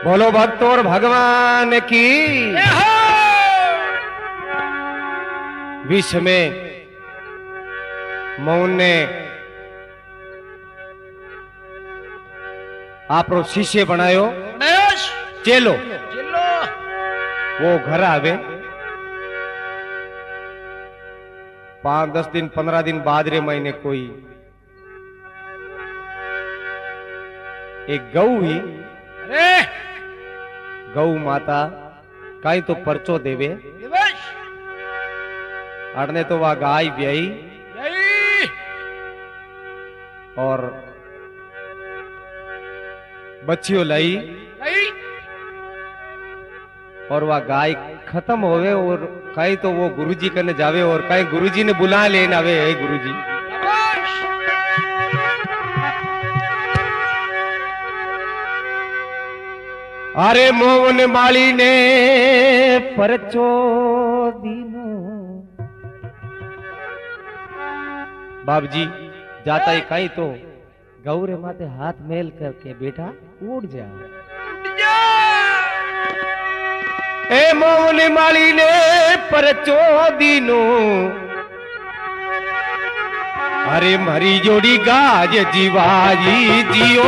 बोलो भक्त और भगवान की। विश्व में मौन ने आपरो शिष्य बनायो चेलो वो घर आवे 5-10 दिन 15 दिन बाद रे महीने कोई एक गौ ही गौ माता कहीं तो परचो देवे अड़ने तो वह गाय ब्याई और बच्चियों लाई और वह गाय खत्म होवे और कहीं तो वो गुरुजी करने जावे और कहीं गुरुजी ने बुला लेना आवे है गुरुजी। अरे मोहन माली ने परचो दीनो बाबूजी जाता ही कहीं तो गौरे माते हाथ मेल करके बेटा उड़ जा। ए मोहन माली ने परचो दीनो अरे मरी जोड़ी गाज जीवाजी जियो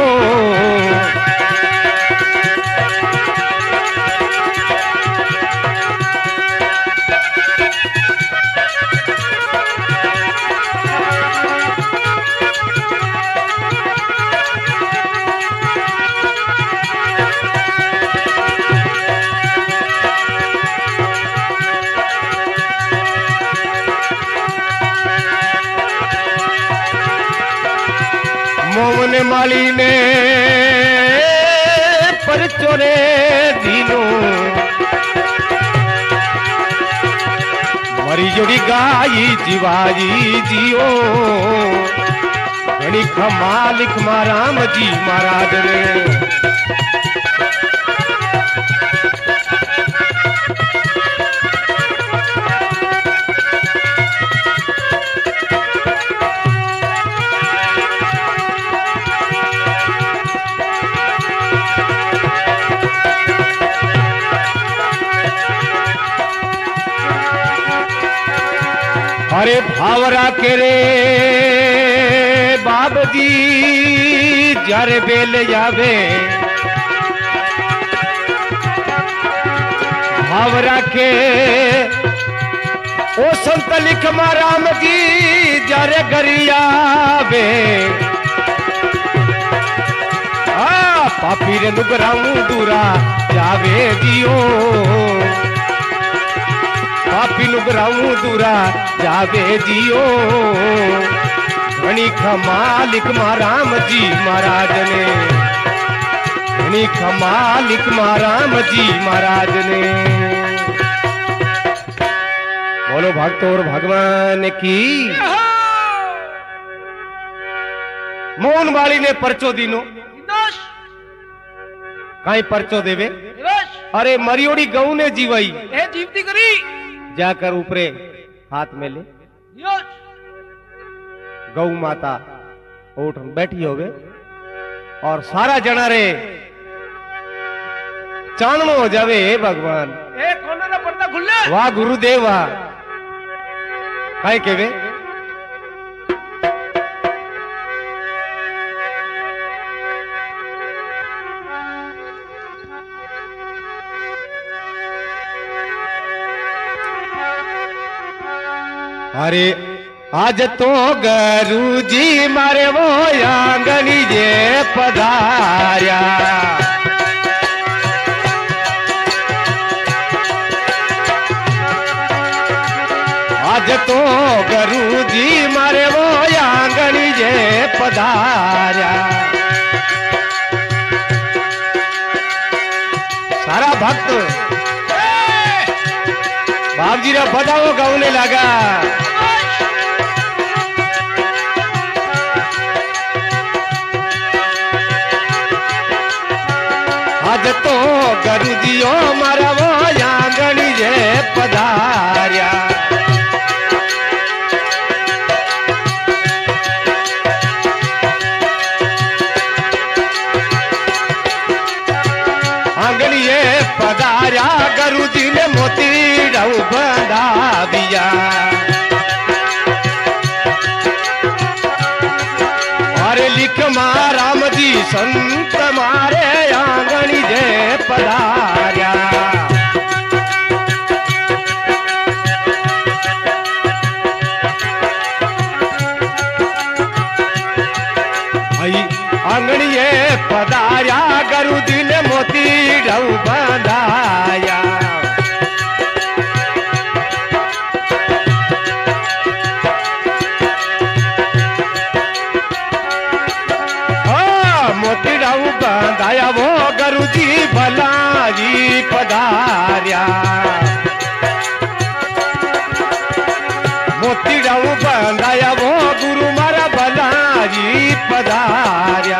मोहन माली ने परचोरे दीनो मरी जोड़ी गाई जीवाजी जियो घणी खमा लिख राम जी महाराज ने। अरे भावरा के रे बाबजी जारे बेल जावे भावरा के ओ संत लिख राम जी जारे गरियावे पापी रे नुगराऊ दूरा जावे दियो पापी नुगराऊ दूरा जावे जियो घणी खमा लिख राम जी महाराज ने घणी खमा लिख राम जी महाराज ने। बोलो भक्त और भगवान की। मोहन वाली ने परचो दीनो कहीं परचो देवे अरे मरियोड़ी गऊ ने जीवाई जीवती करी जाकर ऊपरे हाथ में ले गौ माता उठ बैठी होवे और सारा जना रे चाननो हो जावे हे भगवान कोना ना पर्दा खुले वाह गुरुदेव वाह काय केवे अरे आज तो गुरुजी मारे वो आंगनी जे पधार्या आज तो गुरुजी मारे वो आंगनी जे पधार्या सारा भक्त बाबजी रा बजाओ गाउने लगा आज तो गुरुजियो मारा वो आंगनी जे पधार्या मोती डऊ बंधाविया। अरे लिख राम जी संत मारे आंगणी जे पधार्या। आंगणीए पधार्या गुरुजी ने मोती डऊ बंधाया। मोती डऊ बंधाया वो गुरुजी भलाजी पधार्या। मोती डऊ बंधाया वो गुरु मारा भलाजी पधार्या।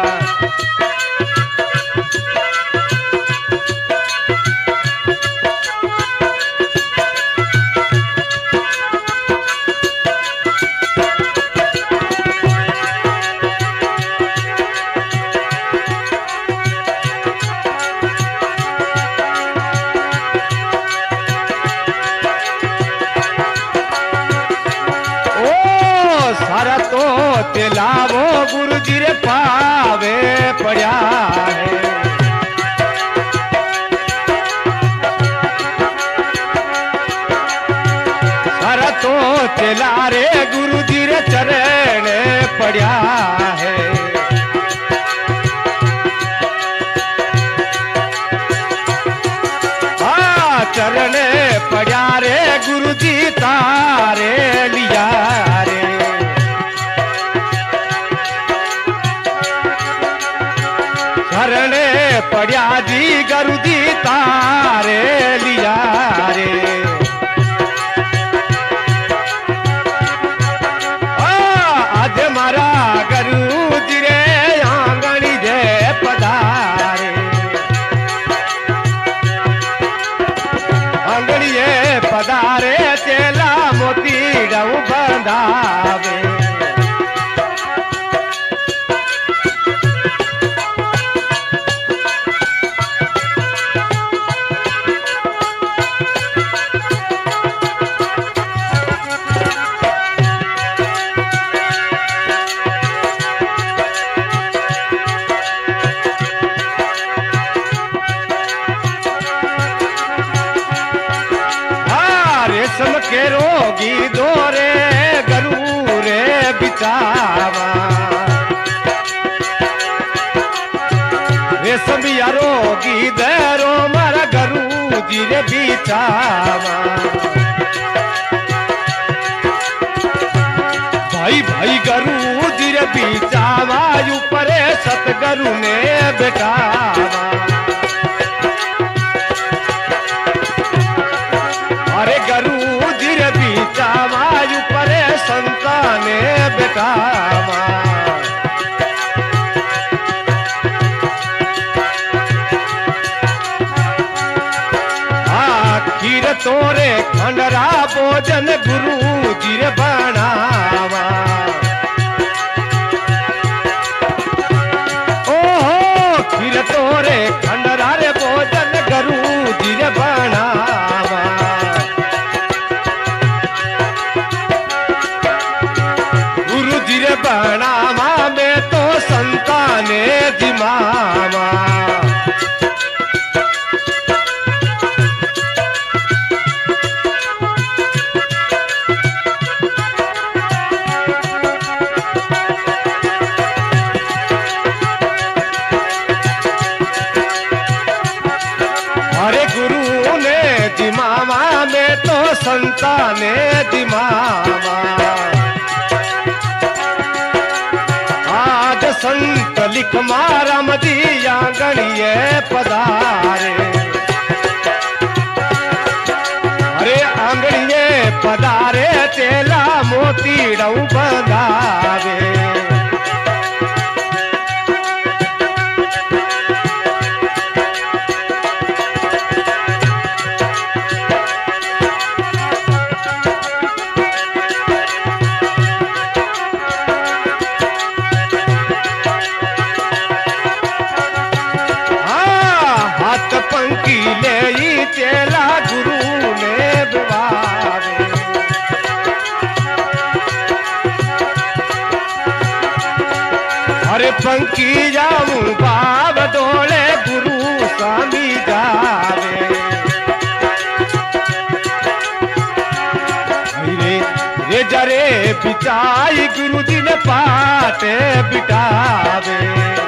सारा तो तेलावो गुरुजी रे पावे पड़ा है। सारा तो तेला रे गुरुजी रे चरण पड़ा है। चरण पड़ा रे गुरुजी तारे लिया रे। शरण पड़ा जी गुरुजी तारे लिया रे। आज मारा गुरुजी रे आंगणी जे पधारे। आंगणीए पधारे चेला मोती डऊ बंधावे। रेशम के रोगी दोरे गरू रे बिचावा। रेशम या रोगी देरो मारा गरू जी रे बिचावा। भाई भाई गरू जी रे बिचावा ऊपर सतगुरु ने बेटावा। अरे गुरु जी रे बीचावा ऊपर संताने बेटावा। आखिर तोरे खंडरा भोजन गुरु जी रे बनावा। ओहो खीर तोरे खंडरा रे भोजन गुरु जी रे बनावा। बनावा में तो संताने दिमावा। अरे गुरु ने दिमावा में तो संताने दिमावा। संत लिख मारा मदी आंगणीए पधारे। अरे आंगणीए पधारे चेला मोती डऊ बंधावे। पंकी ले चेला गुरु अरे पंखी जाऊं बाब डोले गुरु स्वामी जावे रे जरे बिचाई गुरु जी ने पाटे बिटावे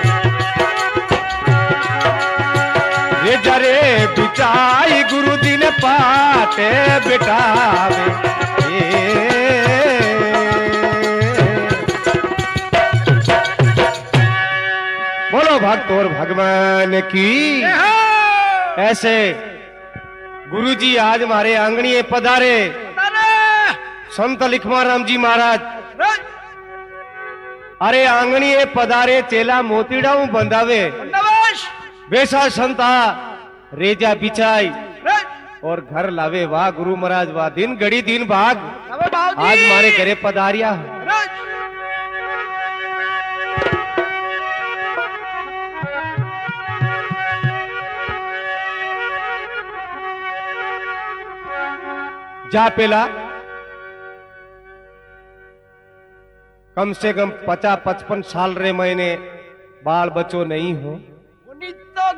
रे जरे बिचाई गुरु जी ने पाटे बिटावे बोलो भक्त और भगवान की। ऐसे गुरुजी आज हमारे आंगणीए पधारे संत लिखमाराम जी महाराज। अरे आंगणीए पधारे चेला मोतीडाऊ बंधावे वैसा संता रेजा बिछाई और घर लावे। वाह गुरु महाराज वाह, दिन घड़ी दिन भाग आज मारे घरे पधारिया। जा पेला कम से कम 50-55 साल रे महीने बाल बच्चों नहीं हो तो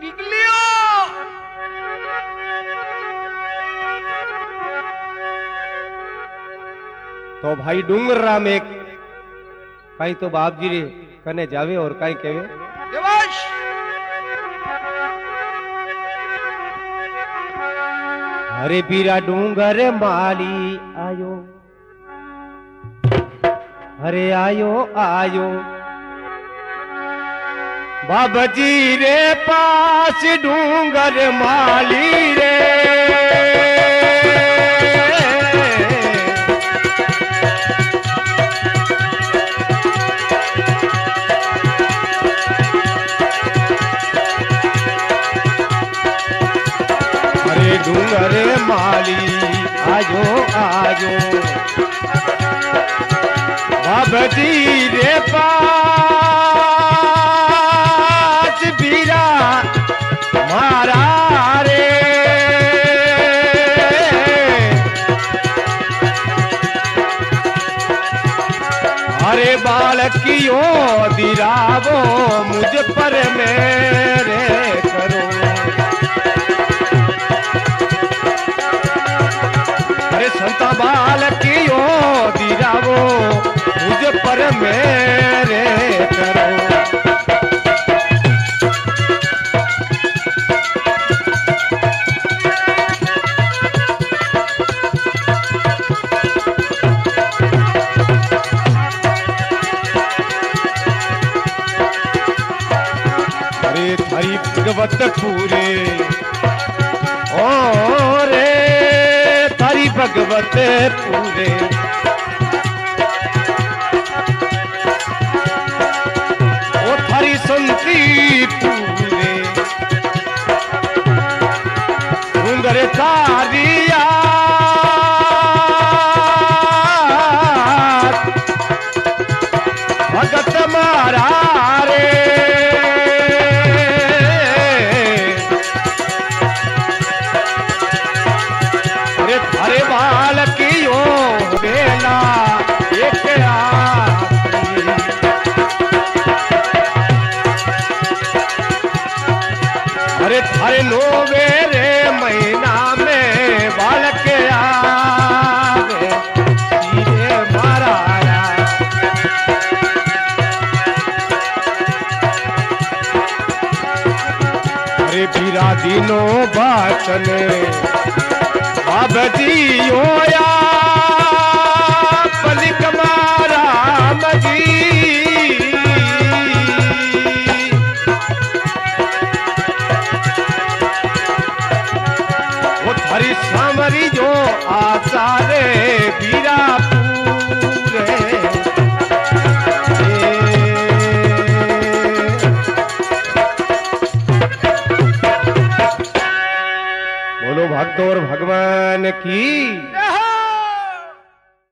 तो भाई डूंगर राम एक कहीं तो बाप जी रे कने जावे और कहीं केवे अरे बीरा डूंगर माली आयो अरे आयो आयो बाबा जी रे पास डूंगर माली रे अरे डूंगर माली आयो आयो बाबा जी रे पास बीरा मारा रे अरे बालकियों दिरावो मुझ पर मेरे करो अरे संता बालकियों दिरावो मुझ पर मेरे करो। अरे थारी भगवत पूरे ओ रे थारी भगवत पूरे संती पूरे डूंगर तारिया भगत मारा रे अरे थारे बाल की ओ बेला एक अरे थारे नोवेरे महीना में बालक आवे सीधे मारा अरे बीरा दिनों बाचने बाबा जी होया पलिक मारा मजी हरी सामरी जो आसारे बीरा पूरे बोलो भक्त और भगवान की।